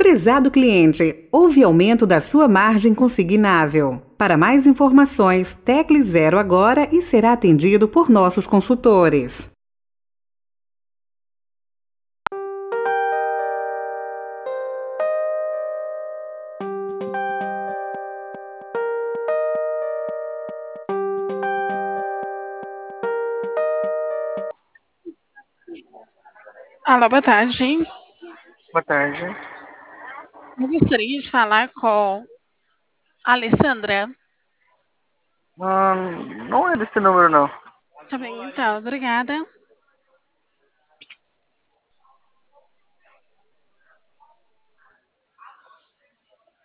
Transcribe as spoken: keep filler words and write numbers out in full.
Prezado cliente, houve aumento da sua margem consignável. Para mais informações, tecle zero agora e será atendido por nossos consultores. Alô, boa tarde. Boa tarde. Eu gostaria de falar com a Alessandra. Hum, não é desse número, não. Tá bem, então, obrigada.